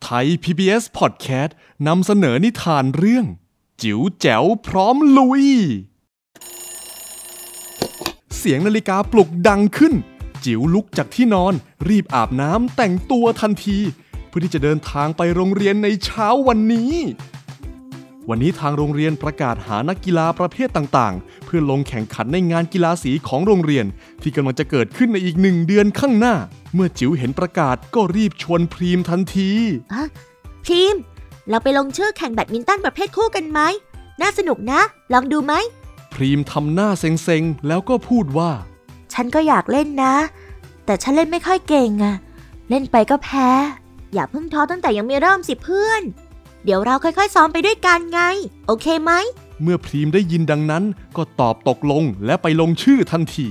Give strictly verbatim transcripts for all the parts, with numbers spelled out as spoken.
ไทย พี บี เอส Podcast นำเสนอนิทานเรื่องจิ๋วแจ๋วพร้อมลุยเสียงนาฬิกาปลุกดังขึ้นจิ๋วลุกจากที่นอนรีบอาบน้ำแต่งตัวทันทีเพื่อที่จะเดินทางไปโรงเรียนในเช้าวันนี้วันนี้ทางโรงเรียนประกาศหานักกีฬาประเภทต่างๆเพื่อลงแข่งขันในงานกีฬาสีของโรงเรียนที่กำลังจะเกิดขึ้นในอีกหนึ่งเดือนข้างหน้าเมื่อจิ๋วเห็นประกาศก็รีบชวนพรีมทันทีอะพรีมเราไปลงชื่อแข่งแบดมินตันประเภทคู่กันไหมน่าสนุกนะลองดูไหมพรีมทำหน้าเซ็งๆแล้วก็พูดว่าฉันก็อยากเล่นนะแต่ฉันเล่นไม่ค่อยเก่งอะเล่นไปก็แพ้อย่าเพิ่งท้อตั้งแต่ยังไม่เริ่มสิเพื่อนเดี๋ยวเราค่อยๆซ้อมไปด้วยกันไงโอเคไหมเมื่อพรีมได้ยินดังนั้นก็ตอบตกลงและไปลงชื่อทันที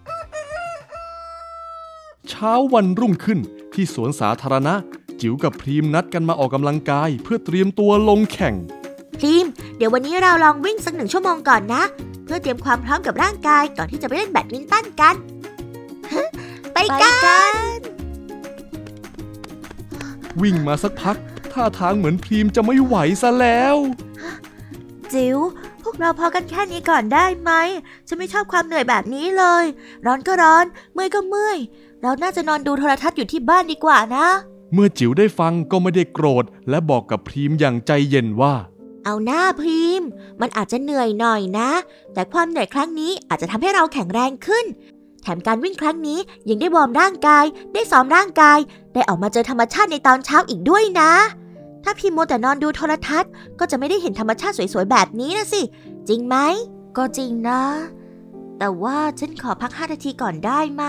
เช้าวันรุ่งขึ้นที่สวนสาธารณะจิ๋วกับพรีมนัดกันมาออกกำลังกายเพื่อเตรียมตัวลงแข่งพรีมเดี๋ยววันนี้เราลองวิ่งสักหนึ่งชั่วโมงก่อนนะเพื่อเตรียมความพร้อมกับร่างกายก่อนที่จะไปเล่นแบดมินตันกันไปกันวิ่งมาสักพักท่าทางเหมือนพรีมจะไม่ไหวซะแล้วจิ๋วพวกเราพอกันแค่นี้ก่อนได้ไหมฉันไม่ชอบความเหนื่อยแบบนี้เลยร้อนก็ร้อนเมื่อยก็เมื่อยเราน่าจะนอนดูโทรทัศน์อยู่ที่บ้านดีกว่านะเมื่อจิ๋วได้ฟังก็ไม่ได้โกรธและบอกกับพรีมอย่างใจเย็นว่าเอาหน้าพรีมมันอาจจะเหนื่อยหน่อยนะแต่ความเหนื่อยครั้งนี้อาจจะทำให้เราแข็งแรงขึ้นแถมการวิ่งครั้งนี้ยังได้วอร์มร่างกายได้ซ้อมร่างกายได้ออกมาเจอธรรมชาติในตอนเช้าอีกด้วยนะถ้าพิมมัวแต่นอนดูโทรทัศน์ก็จะไม่ได้เห็นธรรมชาติสวยๆแบบนี้นะสิจริงไหมก็จริงนะแต่ว่าฉันขอพักห้านาทีก่อนได้ไหม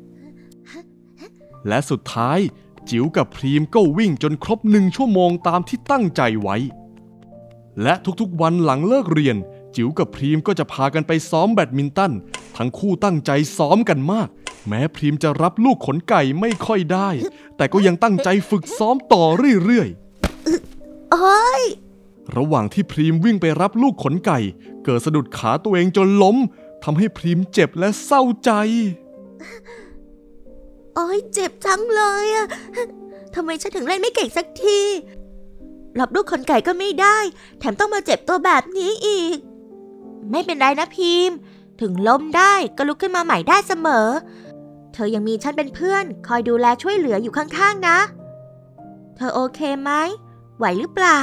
และสุดท้ายจิ๋วกับพรีมก็วิ่งจนครบหนึ่งชั่วโมงตามที่ตั้งใจไว้และทุกๆวันหลังเลิกเรียนจิ๋วกับพรีมก็จะพากันไปซ้อมแบดมินตันทั้งคู่ตั้งใจซ้อมกันมากแม้พรีมจะรับลูกขนไก่ไม่ค่อยได้แต่ก็ยังตั้งใจฝึกซ้อมต่อเรื่อยๆโอ๊ยระหว่างที่พรีมวิ่งไปรับลูกขนไก่เกิดสะดุดขาตัวเองจนล้มทำให้พรีมเจ็บและเศร้าใจโอ๊ยเจ็บจังเลยอะทำไมฉันถึงเล่นไม่เก่งสักทีรับลูกขนไก่ก็ไม่ได้แถมต้องมาเจ็บตัวแบบนี้อีกไม่เป็นไรนะพิมถึงล้มได้ก็ลุกขึ้นมาใหม่ได้เสมอเธอยังมีฉันเป็นเพื่อนคอยดูแลช่วยเหลืออยู่ข้างๆนะเธอโอเคไหมไหวหรือเปล่า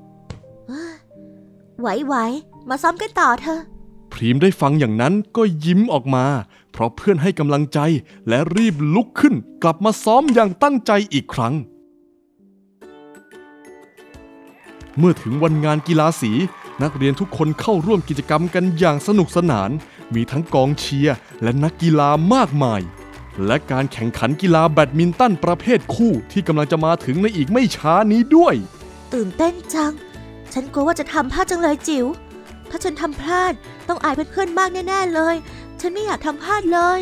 ไหวๆมาซ้อมกันต่อเถอะพรีมได้ฟังอย่างนั้นก็ยิ้มออกมาเพราะเพื่อนให้กำลังใจและรีบลุกขึ้นกลับมาซ้อมอย่างตั้งใจอีกครั้งเมื่อถึงวันงานกีฬาสีนักเรียนทุกคนเข้าร่วมกิจกรรมกันอย่างสนุกสนานมีทั้งกองเชียร์และนักกีฬามากมายและการแข่งขันกีฬาแบดมินตันประเภทคู่ที่กำลังจะมาถึงในอีกไม่ช้านี้ด้วยตื่นเต้นจังฉันกลัวว่าจะทำพลาดจังเลยจิ๋วถ้าฉันทำพลาดต้องอายเพื่อนๆมากแน่ๆเลยฉันไม่อยากทำพลาดเลย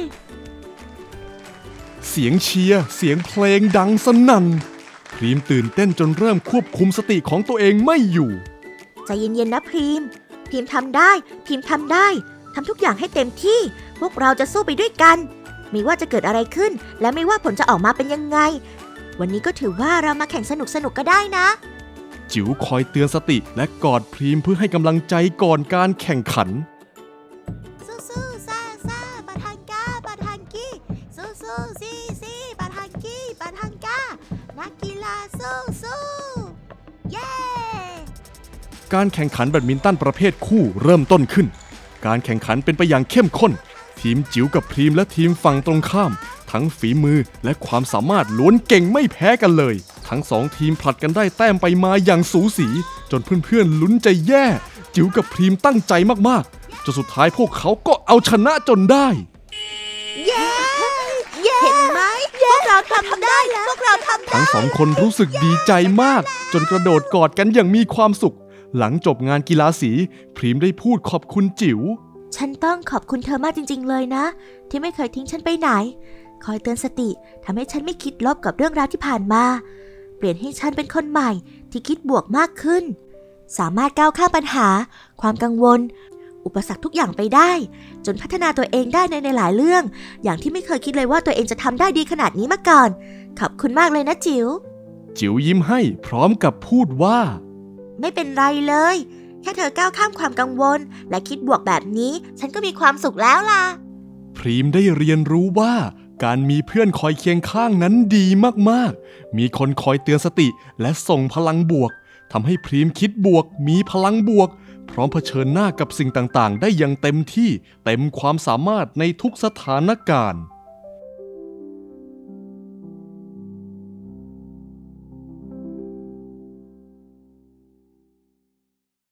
เสียงเชียร์เสียงเพลงดังสนั่นพรีมตื่นเต้นจนเริ่มควบคุมสติของตัวเองไม่อยู่ใจเย็นๆนะพรีมพรีมทำได้พรีมทำได้ทำทุกอย่างให้เต็มที่พวกเราจะสู้ไปด้วยกันไม่ว่าจะเกิดอะไรขึ้นและไม่ว่าผลจะออกมาเป็นยังไงวันนี้ก็ถือว่าเรามาแข่งสนุกๆก็ได้นะจิ๋วคอยเตือนสติและกอดพรีมเพื่อให้กำลังใจก่อนการแข่งขันสู้ๆซ่าซ่าปะทังกาปะทังกี้สู้ๆซี่ซี่ปะทังกี้ปะทังกานักกีฬาสู้ๆเย้การแข่งขันแบดมินตันประเภทคู่เริ่มต้นขึ้นการแข่งขันเป็นไปอย่างเข้มข้นทีมจิ๋วกับพรีมและทีมฝั่งตรงข้ามทั้งฝีมือและความสามารถล้วนเก่งไม่แพ้กันเลยทั้งสองทีมผลัดกันได้แต้มไปมาอย่างสูสีจนเพื่อนๆลุ้นใจแย่จิ๋วกับพรีมตั้งใจมากๆจนสุดท้ายพวกเขาก็เอาชนะจนได้เย้เห็นไหมพวกเราทำได้แล้วพวกเราทำได้ทั้งสองคนรู้สึกดีใจมากจนกระโดดกอดกันอย่างมีความสุขหลังจบงานกีฬาสีพรีมได้พูดขอบคุณจิ๋วฉันต้องขอบคุณเธอมากจริงๆเลยนะที่ไม่เคยทิ้งฉันไปไหนคอยเตือนสติทำให้ฉันไม่คิดลบกับเรื่องราวที่ผ่านมาเปลี่ยนให้ฉันเป็นคนใหม่ที่คิดบวกมากขึ้นสามารถก้าวข้ามปัญหาความกังวลอุปสรรคทุกอย่างไปได้จนพัฒนาตัวเองได้ในหลายเรื่องอย่างที่ไม่เคยคิดเลยว่าตัวเองจะทำได้ดีขนาดนี้มาก่อนขอบคุณมากเลยนะจิ๋วจิ๋วยิ้มให้พร้อมกับพูดว่าไม่เป็นไรเลยแค่เธอก้าวข้ามความกังวลและคิดบวกแบบนี้ฉันก็มีความสุขแล้วล่ะพรีมได้เรียนรู้ว่าการมีเพื่อนคอยเคียงข้างนั้นดีมากๆมีคนคอยเตือนสติและส่งพลังบวกทำให้พรีมคิดบวกมีพลังบวกพร้อมเผชิญหน้ากับสิ่งต่างๆได้อย่างเต็มที่เต็มความสามารถในทุกสถานการณ์